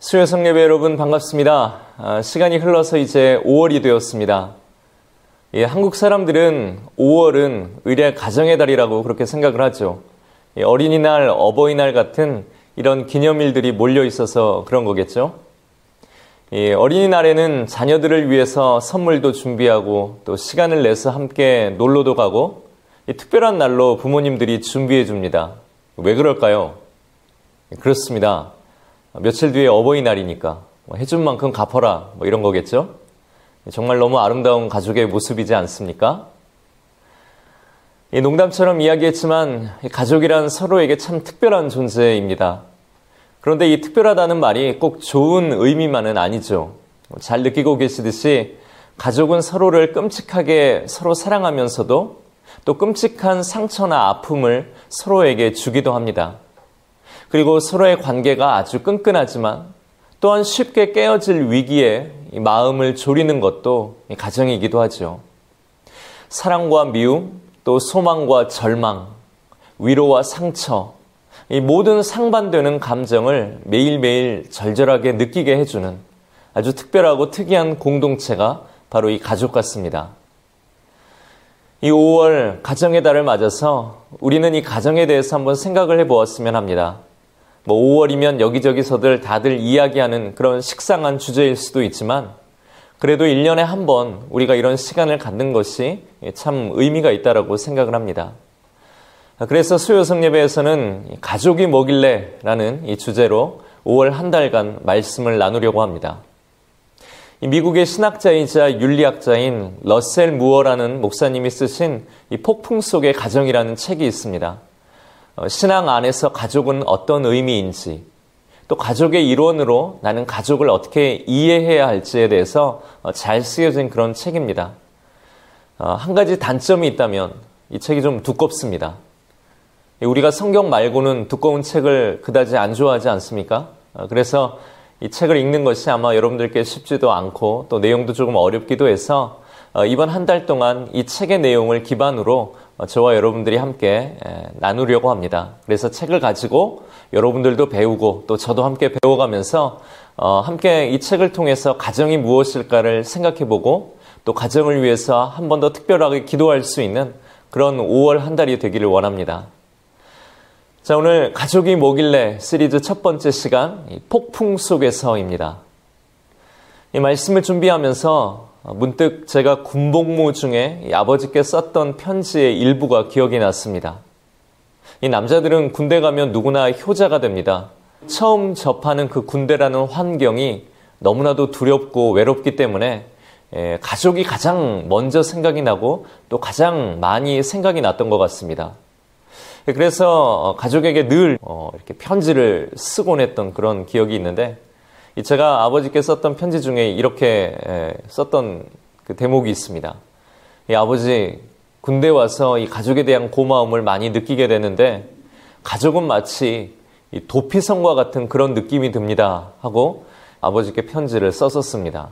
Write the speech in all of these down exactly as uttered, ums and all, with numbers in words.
수요성 예배 여러분 반갑습니다. 아, 시간이 흘러서 이제 오월이 되었습니다. 예, 한국 사람들은 오월은 의례 가정의 달이라고 그렇게 생각을 하죠. 예, 어린이날, 어버이날 같은 이런 기념일들이 몰려 있어서 그런 거겠죠. 예, 어린이날에는 자녀들을 위해서 선물도 준비하고 또 시간을 내서 함께 놀러도 가고 이 특별한 날로 부모님들이 준비해 줍니다. 왜 그럴까요? 예, 그렇습니다. 며칠 뒤에 어버이날이니까 뭐 해준 만큼 갚아라 뭐 이런 거겠죠. 정말 너무 아름다운 가족의 모습이지 않습니까? 이 농담처럼 이야기했지만 가족이란 서로에게 참 특별한 존재입니다. 그런데 이 특별하다는 말이 꼭 좋은 의미만은 아니죠. 잘 느끼고 계시듯이 가족은 서로를 끔찍하게 서로 사랑하면서도 또 끔찍한 상처나 아픔을 서로에게 주기도 합니다. 그리고 서로의 관계가 아주 끈끈하지만 또한 쉽게 깨어질 위기에 마음을 졸이는 것도 가정이기도 하죠. 사랑과 미움, 또 소망과 절망, 위로와 상처, 이 모든 상반되는 감정을 매일매일 절절하게 느끼게 해주는 아주 특별하고 특이한 공동체가 바로 이 가족 같습니다. 이 오월 가정의 달을 맞아서 우리는 이 가정에 대해서 한번 생각을 해보았으면 합니다. 뭐 오월이면 여기저기서들 다들 이야기하는 그런 식상한 주제일 수도 있지만 그래도 일 년에 한 번 우리가 이런 시간을 갖는 것이 참 의미가 있다라고 생각을 합니다. 그래서 수요성 예배에서는 가족이 뭐길래 라는 이 주제로 오월 한 달간 말씀을 나누려고 합니다. 미국의 신학자이자 윤리학자인 러셀 무어라는 목사님이 쓰신 이 폭풍 속의 가정이라는 책이 있습니다. 신앙 안에서 가족은 어떤 의미인지, 또 가족의 일원으로 나는 가족을 어떻게 이해해야 할지에 대해서 잘 쓰여진 그런 책입니다. 한 가지 단점이 있다면 이 책이 좀 두껍습니다. 우리가 성경 말고는 두꺼운 책을 그다지 안 좋아하지 않습니까? 그래서 이 책을 읽는 것이 아마 여러분들께 쉽지도 않고 또 내용도 조금 어렵기도 해서 이번 한 달 동안 이 책의 내용을 기반으로 저와 여러분들이 함께 나누려고 합니다. 그래서 책을 가지고 여러분들도 배우고 또 저도 함께 배워가면서 함께 이 책을 통해서 가정이 무엇일까를 생각해보고 또 가정을 위해서 한 번 더 특별하게 기도할 수 있는 그런 오월 한 달이 되기를 원합니다. 자, 오늘 가족이 뭐길래 시리즈 첫 번째 시간 폭풍 속에서입니다. 이 말씀을 준비하면서 문득 제가 군복무 중에 아버지께 썼던 편지의 일부가 기억이 났습니다. 이 남자들은 군대 가면 누구나 효자가 됩니다. 처음 접하는 그 군대라는 환경이 너무나도 두렵고 외롭기 때문에 가족이 가장 먼저 생각이 나고 또 가장 많이 생각이 났던 것 같습니다. 그래서 가족에게 늘 이렇게 편지를 쓰곤 했던 그런 기억이 있는데 제가 아버지께 썼던 편지 중에 이렇게 썼던 그 대목이 있습니다. 이 아버지, 군대 와서 이 가족에 대한 고마움을 많이 느끼게 되는데 가족은 마치 이 도피성과 같은 그런 느낌이 듭니다 하고 아버지께 편지를 썼었습니다.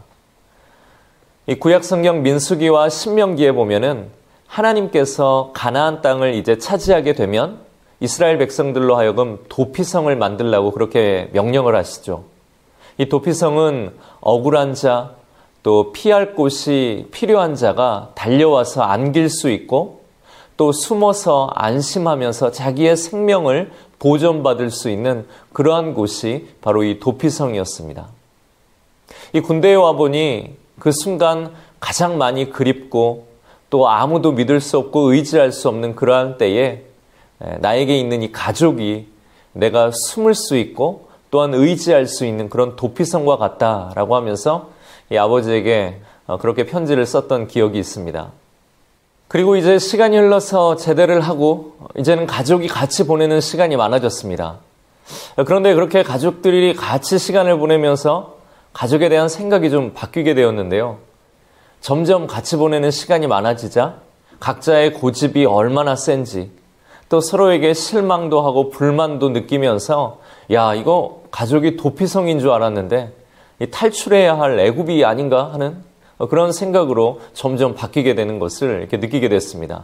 이 구약성경 민수기와 신명기에 보면은 하나님께서 가나안 땅을 이제 차지하게 되면 이스라엘 백성들로 하여금 도피성을 만들라고 그렇게 명령을 하시죠. 이 도피성은 억울한 자, 또 피할 곳이 필요한 자가 달려와서 안길 수 있고 또 숨어서 안심하면서 자기의 생명을 보존받을 수 있는 그러한 곳이 바로 이 도피성이었습니다. 이 군대에 와보니 그 순간 가장 많이 그립고 또 아무도 믿을 수 없고 의지할 수 없는 그러한 때에 나에게 있는 이 가족이 내가 숨을 수 있고 또한 의지할 수 있는 그런 도피성과 같다라고 하면서 이 아버지에게 그렇게 편지를 썼던 기억이 있습니다. 그리고 이제 시간이 흘러서 제대를 하고 이제는 가족이 같이 보내는 시간이 많아졌습니다. 그런데 그렇게 가족들이 같이 시간을 보내면서 가족에 대한 생각이 좀 바뀌게 되었는데요. 점점 같이 보내는 시간이 많아지자 각자의 고집이 얼마나 센지 또 서로에게 실망도 하고 불만도 느끼면서 야, 이거 가족이 도피성인 줄 알았는데 탈출해야 할 애굽이 아닌가 하는 그런 생각으로 점점 바뀌게 되는 것을 이렇게 느끼게 됐습니다.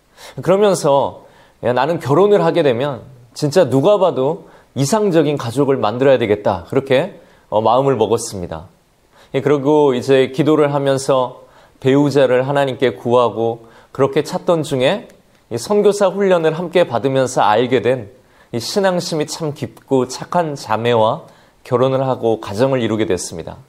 그러면서 야, 나는 결혼을 하게 되면 진짜 누가 봐도 이상적인 가족을 만들어야 되겠다. 그렇게 어, 마음을 먹었습니다. 예, 그리고 이제 기도를 하면서 배우자를 하나님께 구하고 그렇게 찾던 중에 이 선교사 훈련을 함께 받으면서 알게 된 이 신앙심이 참 깊고 착한 자매와 결혼을 하고 가정을 이루게 됐습니다.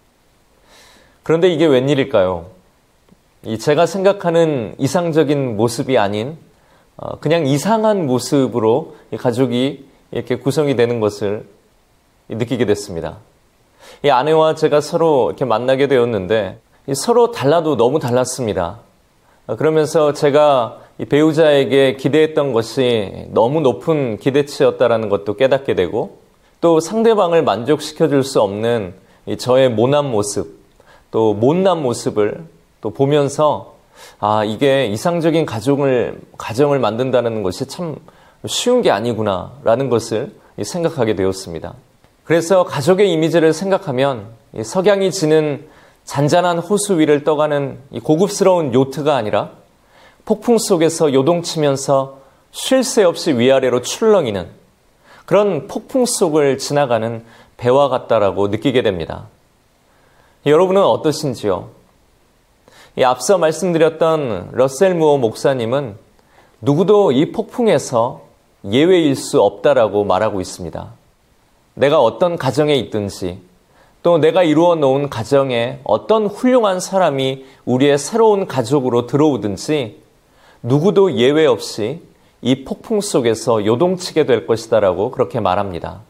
그런데 이게 웬일일까요? 이 제가 생각하는 이상적인 모습이 아닌 어, 그냥 이상한 모습으로 이 가족이 이렇게 구성이 되는 것을 느끼게 됐습니다. 이 아내와 제가 서로 이렇게 만나게 되었는데 이 서로 달라도 너무 달랐습니다. 어, 그러면서 제가 이 배우자에게 기대했던 것이 너무 높은 기대치였다라는 것도 깨닫게 되고 또 상대방을 만족시켜 줄 수 없는 이 저의 모난 모습 또 못난 모습을 또 보면서 아 이게 이상적인 가정을 가정을 만든다는 것이 참 쉬운 게 아니구나라는 것을 생각하게 되었습니다. 그래서 가족의 이미지를 생각하면 이 석양이 지는 잔잔한 호수 위를 떠가는 이 고급스러운 요트가 아니라 폭풍 속에서 요동치면서 쉴 새 없이 위아래로 출렁이는 그런 폭풍 속을 지나가는 배와 같다라고 느끼게 됩니다. 여러분은 어떠신지요? 이 앞서 말씀드렸던 러셀 무어 목사님은 누구도 이 폭풍에서 예외일 수 없다라고 말하고 있습니다. 내가 어떤 가정에 있든지 또 내가 이루어 놓은 가정에 어떤 훌륭한 사람이 우리의 새로운 가족으로 들어오든지 누구도 예외 없이 이 폭풍 속에서 요동치게 될 것이다라고 그렇게 말합니다.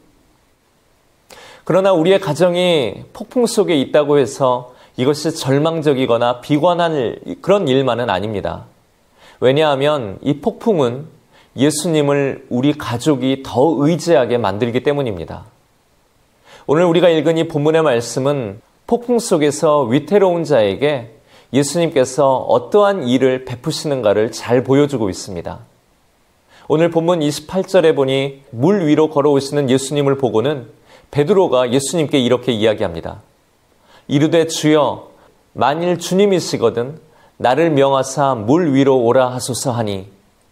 그러나 우리의 가정이 폭풍 속에 있다고 해서 이것이 절망적이거나 비관한 그런 일만은 아닙니다. 왜냐하면 이 폭풍은 예수님을 우리 가족이 더 의지하게 만들기 때문입니다. 오늘 우리가 읽은 이 본문의 말씀은 폭풍 속에서 위태로운 자에게 예수님께서 어떠한 일을 베푸시는가를 잘 보여주고 있습니다. 오늘 본문 이십팔 절에 보니 물 위로 걸어오시는 예수님을 보고는 베드로가 예수님께 이렇게 이야기합니다. 이르되 주여 만일 주님이시거든 나를 명하사 물 위로 오라 하소서 하니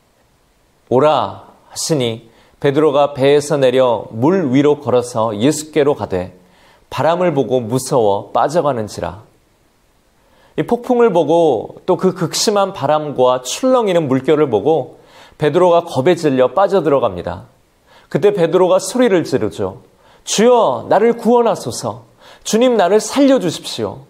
오라 하시니 베드로가 배에서 내려 물 위로 걸어서 예수께로 가되 바람을 보고 무서워 빠져가는지라. 이 폭풍을 보고 또 그 극심한 바람과 출렁이는 물결을 보고 베드로가 겁에 질려 빠져들어갑니다. 그때 베드로가 소리를 지르죠. 주여 나를 구원하소서. 주님 나를 살려주십시오.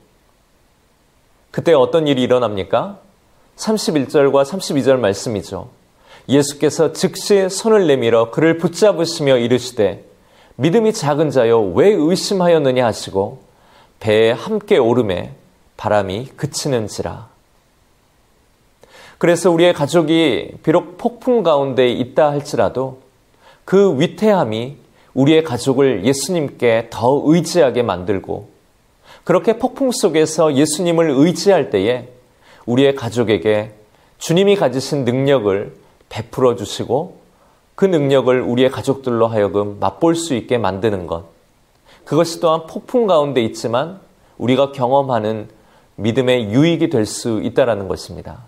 그때 어떤 일이 일어납니까? 삼십일 절과 삼십이 절 말씀이죠. 예수께서 즉시 손을 내밀어 그를 붙잡으시며 이르시되 믿음이 작은 자여 왜 의심하였느냐 하시고 배에 함께 오르매 바람이 그치는지라. 그래서 우리의 가족이 비록 폭풍 가운데 있다 할지라도 그 위태함이 우리의 가족을 예수님께 더 의지하게 만들고 그렇게 폭풍 속에서 예수님을 의지할 때에 우리의 가족에게 주님이 가지신 능력을 베풀어 주시고 그 능력을 우리의 가족들로 하여금 맛볼 수 있게 만드는 것. 그것이 또한 폭풍 가운데 있지만 우리가 경험하는 믿음의 유익이 될 수 있다는 것입니다.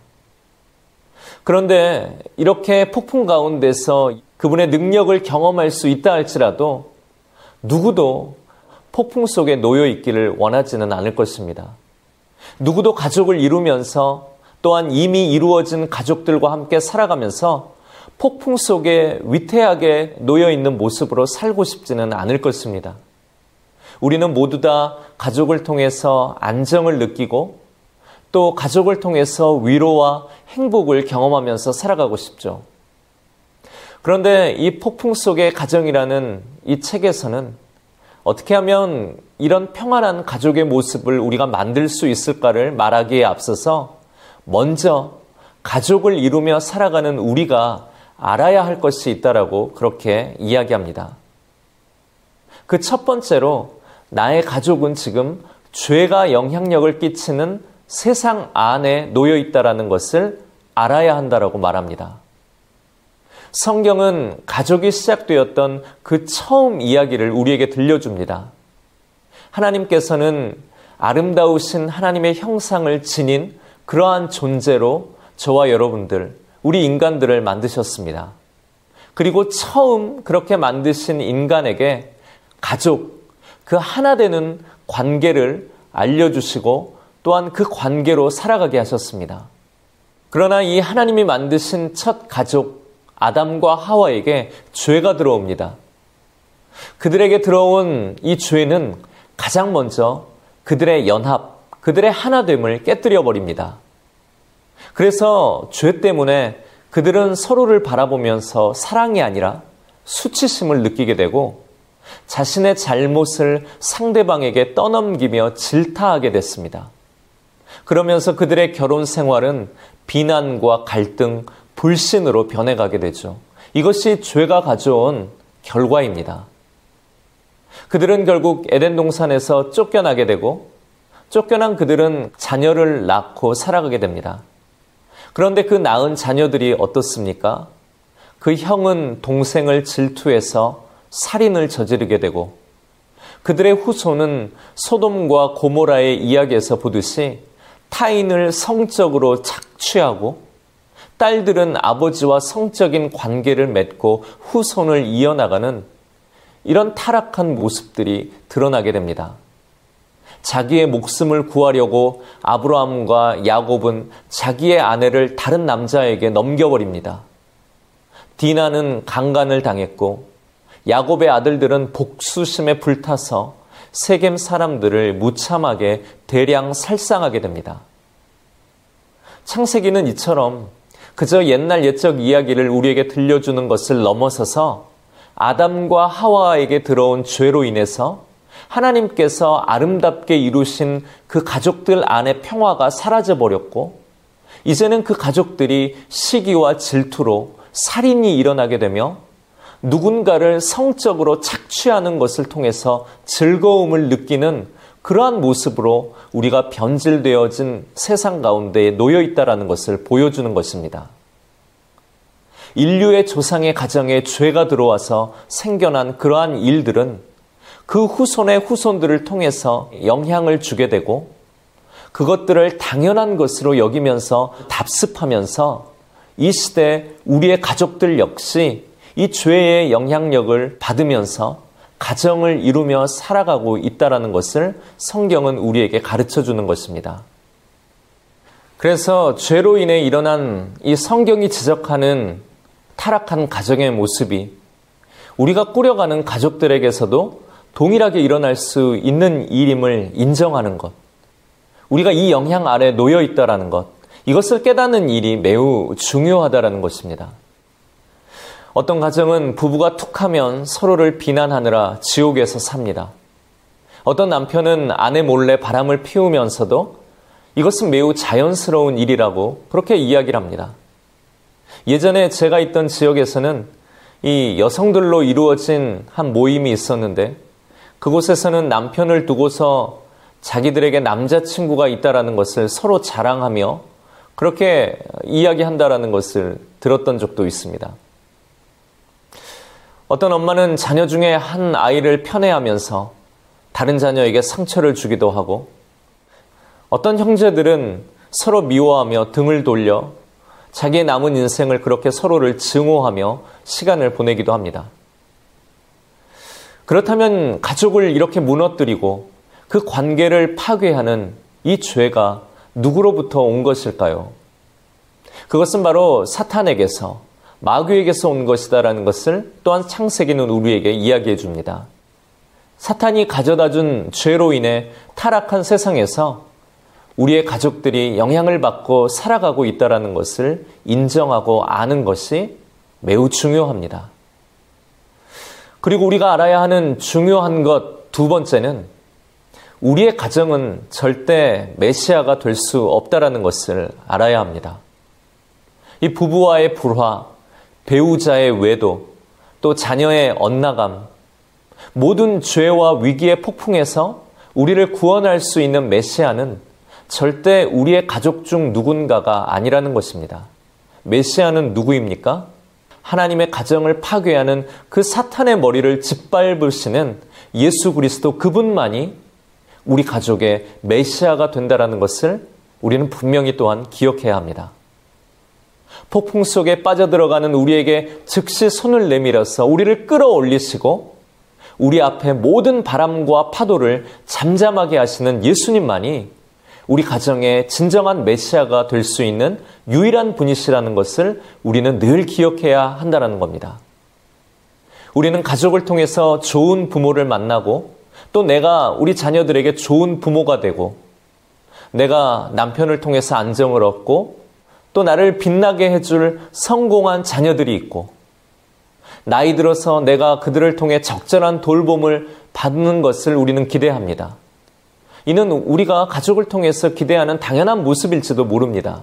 그런데 이렇게 폭풍 가운데서 그분의 능력을 경험할 수 있다 할지라도 누구도 폭풍 속에 놓여 있기를 원하지는 않을 것입니다. 누구도 가족을 이루면서 또한 이미 이루어진 가족들과 함께 살아가면서 폭풍 속에 위태하게 놓여 있는 모습으로 살고 싶지는 않을 것입니다. 우리는 모두 다 가족을 통해서 안정을 느끼고 또 가족을 통해서 위로와 행복을 경험하면서 살아가고 싶죠. 그런데 이 폭풍 속의 가정이라는 이 책에서는 어떻게 하면 이런 평안한 가족의 모습을 우리가 만들 수 있을까를 말하기에 앞서서 먼저 가족을 이루며 살아가는 우리가 알아야 할 것이 있다라고 그렇게 이야기합니다. 그 첫 번째로 나의 가족은 지금 죄가 영향력을 끼치는 세상 안에 놓여 있다라는 것을 알아야 한다라고 말합니다. 성경은 가족이 시작되었던 그 처음 이야기를 우리에게 들려줍니다. 하나님께서는 아름다우신 하나님의 형상을 지닌 그러한 존재로 저와 여러분들, 우리 인간들을 만드셨습니다. 그리고 처음 그렇게 만드신 인간에게 가족, 그 하나 되는 관계를 알려주시고 또한 그 관계로 살아가게 하셨습니다. 그러나 이 하나님이 만드신 첫 가족 아담과 하와에게 죄가 들어옵니다. 그들에게 들어온 이 죄는 가장 먼저 그들의 연합, 그들의 하나됨을 깨뜨려 버립니다. 그래서 죄 때문에 그들은 서로를 바라보면서 사랑이 아니라 수치심을 느끼게 되고 자신의 잘못을 상대방에게 떠넘기며 질타하게 됐습니다. 그러면서 그들의 결혼 생활은 비난과 갈등, 불신으로 변해가게 되죠. 이것이 죄가 가져온 결과입니다. 그들은 결국 에덴 동산에서 쫓겨나게 되고 쫓겨난 그들은 자녀를 낳고 살아가게 됩니다. 그런데 그 낳은 자녀들이 어떻습니까? 그 형은 동생을 질투해서 살인을 저지르게 되고 그들의 후손은 소돔과 고모라의 이야기에서 보듯이 타인을 성적으로 착취하고 딸들은 아버지와 성적인 관계를 맺고 후손을 이어나가는 이런 타락한 모습들이 드러나게 됩니다. 자기의 목숨을 구하려고 아브라함과 야곱은 자기의 아내를 다른 남자에게 넘겨버립니다. 디나는 강간을 당했고 야곱의 아들들은 복수심에 불타서 세겜 사람들을 무참하게 대량 살상하게 됩니다. 창세기는 이처럼 그저 옛날 옛적 이야기를 우리에게 들려주는 것을 넘어서서 아담과 하와에게 들어온 죄로 인해서 하나님께서 아름답게 이루신 그 가족들 안에 평화가 사라져버렸고 이제는 그 가족들이 시기와 질투로 살인이 일어나게 되며 누군가를 성적으로 착취하는 것을 통해서 즐거움을 느끼는 그러한 모습으로 우리가 변질되어진 세상 가운데 놓여 있다는 것을 보여주는 것입니다. 인류의 조상의 가정에 죄가 들어와서 생겨난 그러한 일들은 그 후손의 후손들을 통해서 영향을 주게 되고 그것들을 당연한 것으로 여기면서 답습하면서 이 시대 우리의 가족들 역시 이 죄의 영향력을 받으면서 가정을 이루며 살아가고 있다는 것을 성경은 우리에게 가르쳐 주는 것입니다. 그래서 죄로 인해 일어난 이 성경이 지적하는 타락한 가정의 모습이 우리가 꾸려가는 가족들에게서도 동일하게 일어날 수 있는 일임을 인정하는 것, 우리가 이 영향 아래 놓여 있다는 것, 이것을 깨닫는 일이 매우 중요하다는 것입니다. 어떤 가정은 부부가 툭하면 서로를 비난하느라 지옥에서 삽니다. 어떤 남편은 아내 몰래 바람을 피우면서도 이것은 매우 자연스러운 일이라고 그렇게 이야기를 합니다. 예전에 제가 있던 지역에서는 이 여성들로 이루어진 한 모임이 있었는데 그곳에서는 남편을 두고서 자기들에게 남자친구가 있다는 것을 서로 자랑하며 그렇게 이야기한다는 것을 들었던 적도 있습니다. 어떤 엄마는 자녀 중에 한 아이를 편애하면서 다른 자녀에게 상처를 주기도 하고 어떤 형제들은 서로 미워하며 등을 돌려 자기의 남은 인생을 그렇게 서로를 증오하며 시간을 보내기도 합니다. 그렇다면 가족을 이렇게 무너뜨리고 그 관계를 파괴하는 이 죄가 누구로부터 온 것일까요? 그것은 바로 사탄에게서, 마귀에게서 온 것이다라는 것을 또한 창세기는 우리에게 이야기해 줍니다. 사탄이 가져다 준 죄로 인해 타락한 세상에서 우리의 가족들이 영향을 받고 살아가고 있다는 것을 인정하고 아는 것이 매우 중요합니다. 그리고 우리가 알아야 하는 중요한 것 두 번째는 우리의 가정은 절대 메시아가 될 수 없다는 것을 알아야 합니다. 이 부부와의 불화, 배우자의 외도, 또 자녀의 엇나감, 모든 죄와 위기의 폭풍에서 우리를 구원할 수 있는 메시아는 절대 우리의 가족 중 누군가가 아니라는 것입니다. 메시아는 누구입니까? 하나님의 가정을 파괴하는 그 사탄의 머리를 짓밟으시는 예수 그리스도 그분만이 우리 가족의 메시아가 된다는 것을 우리는 분명히 또한 기억해야 합니다. 폭풍 속에 빠져들어가는 우리에게 즉시 손을 내밀어서 우리를 끌어올리시고 우리 앞에 모든 바람과 파도를 잠잠하게 하시는 예수님만이 우리 가정의 진정한 메시아가 될 수 있는 유일한 분이시라는 것을 우리는 늘 기억해야 한다는 겁니다. 우리는 가족을 통해서 좋은 부모를 만나고 또 내가 우리 자녀들에게 좋은 부모가 되고 내가 남편을 통해서 안정을 얻고 또 나를 빛나게 해줄 성공한 자녀들이 있고 나이 들어서 내가 그들을 통해 적절한 돌봄을 받는 것을 우리는 기대합니다. 이는 우리가 가족을 통해서 기대하는 당연한 모습일지도 모릅니다.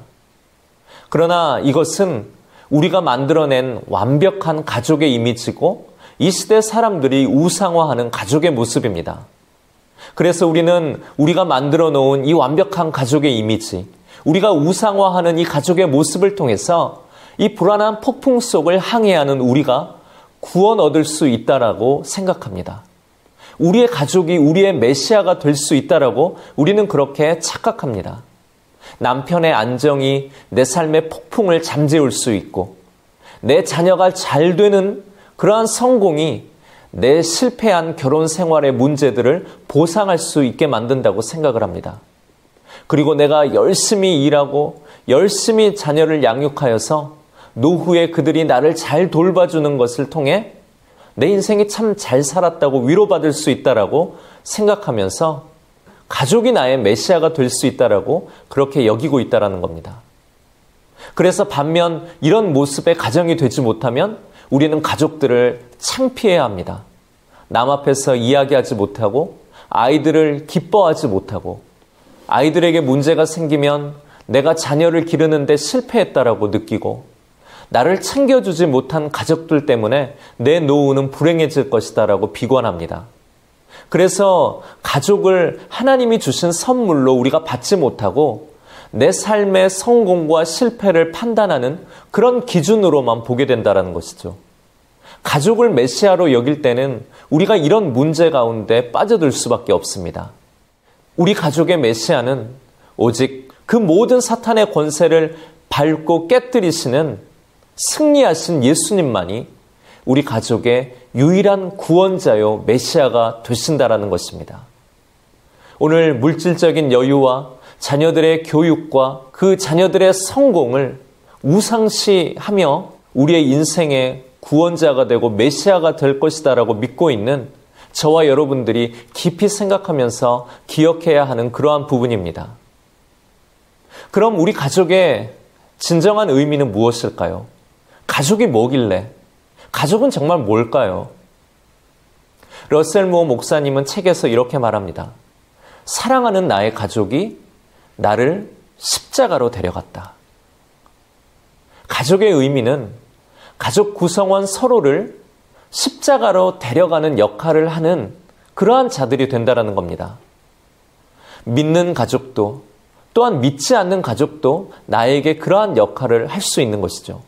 그러나 이것은 우리가 만들어낸 완벽한 가족의 이미지고 이 시대 사람들이 우상화하는 가족의 모습입니다. 그래서 우리는 우리가 만들어 놓은 이 완벽한 가족의 이미지, 우리가 우상화하는 이 가족의 모습을 통해서 이 불안한 폭풍 속을 항해하는 우리가 구원 얻을 수 있다라고 생각합니다. 우리의 가족이 우리의 메시아가 될 수 있다라고 우리는 그렇게 착각합니다. 남편의 안정이 내 삶의 폭풍을 잠재울 수 있고 내 자녀가 잘 되는 그러한 성공이 내 실패한 결혼 생활의 문제들을 보상할 수 있게 만든다고 생각을 합니다. 그리고 내가 열심히 일하고 열심히 자녀를 양육하여서 노후에 그들이 나를 잘 돌봐주는 것을 통해 내 인생이 참 잘 살았다고 위로받을 수 있다라고 생각하면서 가족이 나의 메시아가 될 수 있다라고 그렇게 여기고 있다라는 겁니다. 그래서 반면 이런 모습의 가정이 되지 못하면 우리는 가족들을 창피해야 합니다. 남 앞에서 이야기하지 못하고 아이들을 기뻐하지 못하고 아이들에게 문제가 생기면 내가 자녀를 기르는데 실패했다라고 느끼고 나를 챙겨주지 못한 가족들 때문에 내 노후는 불행해질 것이다라고 비관합니다. 그래서 가족을 하나님이 주신 선물로 우리가 받지 못하고 내 삶의 성공과 실패를 판단하는 그런 기준으로만 보게 된다는 것이죠. 가족을 메시아로 여길 때는 우리가 이런 문제 가운데 빠져들 수밖에 없습니다. 우리 가족의 메시아는 오직 그 모든 사탄의 권세를 밟고 깨뜨리시는 승리하신 예수님만이 우리 가족의 유일한 구원자요 메시아가 되신다라는 것입니다. 오늘 물질적인 여유와 자녀들의 교육과 그 자녀들의 성공을 우상시하며 우리의 인생의 구원자가 되고 메시아가 될 것이다라고 믿고 있는 저와 여러분들이 깊이 생각하면서 기억해야 하는 그러한 부분입니다. 그럼 우리 가족의 진정한 의미는 무엇일까요? 가족이 뭐길래? 가족은 정말 뭘까요? 러셀 모 목사님은 책에서 이렇게 말합니다. 사랑하는 나의 가족이 나를 십자가로 데려갔다. 가족의 의미는 가족 구성원 서로를 십자가로 데려가는 역할을 하는 그러한 자들이 된다는 겁니다. 믿는 가족도 또한 믿지 않는 가족도 나에게 그러한 역할을 할 수 있는 것이죠.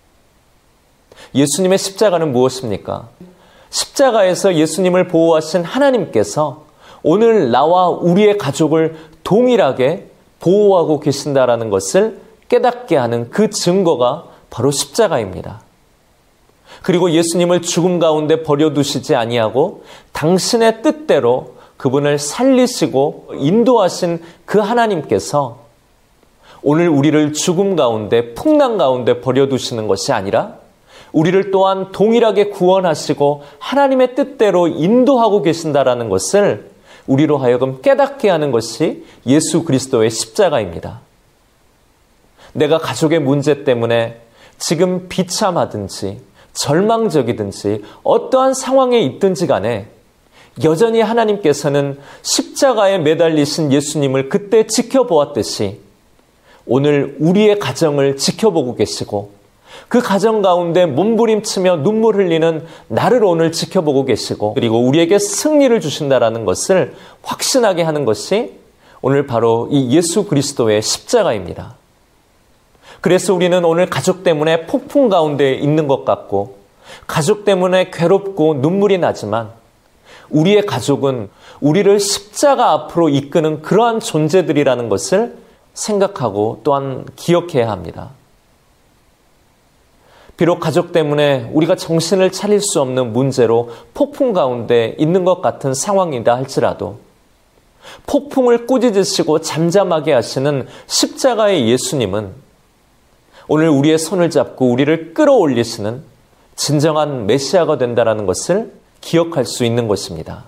예수님의 십자가는 무엇입니까? 십자가에서 예수님을 보호하신 하나님께서 오늘 나와 우리의 가족을 동일하게 보호하고 계신다라는 것을 깨닫게 하는 그 증거가 바로 십자가입니다. 그리고 예수님을 죽음 가운데 버려두시지 아니하고 당신의 뜻대로 그분을 살리시고 인도하신 그 하나님께서 오늘 우리를 죽음 가운데 풍랑 가운데 버려두시는 것이 아니라 우리를 또한 동일하게 구원하시고 하나님의 뜻대로 인도하고 계신다라는 것을 우리로 하여금 깨닫게 하는 것이 예수 그리스도의 십자가입니다. 내가 가족의 문제 때문에 지금 비참하든지 절망적이든지 어떠한 상황에 있든지 간에 여전히 하나님께서는 십자가에 매달리신 예수님을 그때 지켜보았듯이 오늘 우리의 가정을 지켜보고 계시고 그 가정 가운데 몸부림치며 눈물 흘리는 나를 오늘 지켜보고 계시고 그리고 우리에게 승리를 주신다라는 것을 확신하게 하는 것이 오늘 바로 이 예수 그리스도의 십자가입니다. 그래서 우리는 오늘 가족 때문에 폭풍 가운데 있는 것 같고 가족 때문에 괴롭고 눈물이 나지만 우리의 가족은 우리를 십자가 앞으로 이끄는 그러한 존재들이라는 것을 생각하고 또한 기억해야 합니다. 비록 가족 때문에 우리가 정신을 차릴 수 없는 문제로 폭풍 가운데 있는 것 같은 상황이다 할지라도 폭풍을 꾸짖으시고 잠잠하게 하시는 십자가의 예수님은 오늘 우리의 손을 잡고 우리를 끌어올리시는 진정한 메시아가 된다는 것을 기억할 수 있는 것입니다.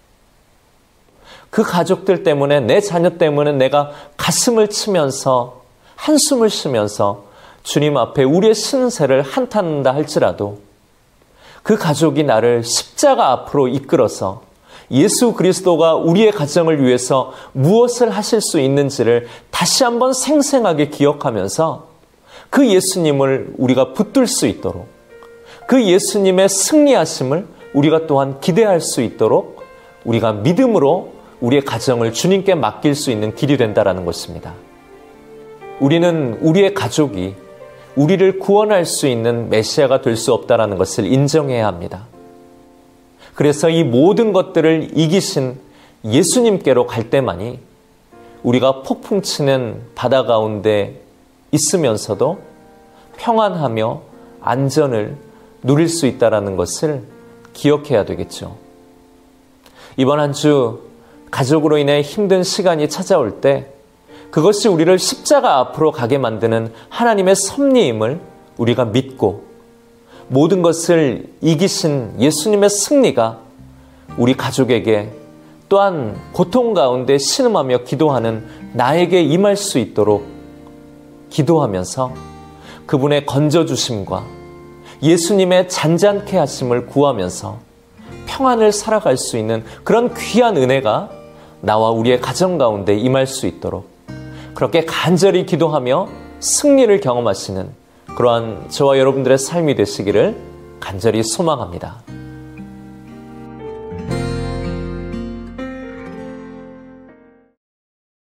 그 가족들 때문에, 내 자녀 때문에 내가 가슴을 치면서 한숨을 쉬면서 주님 앞에 우리의 신세를 한탄한다 할지라도 그 가족이 나를 십자가 앞으로 이끌어서 예수 그리스도가 우리의 가정을 위해서 무엇을 하실 수 있는지를 다시 한번 생생하게 기억하면서 그 예수님을 우리가 붙들 수 있도록, 그 예수님의 승리하심을 우리가 또한 기대할 수 있도록 우리가 믿음으로 우리의 가정을 주님께 맡길 수 있는 길이 된다는 것입니다. 우리는 우리의 가족이 우리를 구원할 수 있는 메시아가 될 수 없다는 것을 인정해야 합니다. 그래서 이 모든 것들을 이기신 예수님께로 갈 때만이 우리가 폭풍치는 바다 가운데 있으면서도 평안하며 안전을 누릴 수 있다는 것을 기억해야 되겠죠. 이번 한 주 가족으로 인해 힘든 시간이 찾아올 때 그것이 우리를 십자가 앞으로 가게 만드는 하나님의 섭리임을 우리가 믿고 모든 것을 이기신 예수님의 승리가 우리 가족에게 또한 고통 가운데 신음하며 기도하는 나에게 임할 수 있도록 기도하면서 그분의 건져주심과 예수님의 잔잔케 하심을 구하면서 평안을 살아갈 수 있는 그런 귀한 은혜가 나와 우리의 가정 가운데 임할 수 있도록 그렇게 간절히 기도하며 승리를 경험하시는 그러한 저와 여러분들의 삶이 되시기를 간절히 소망합니다.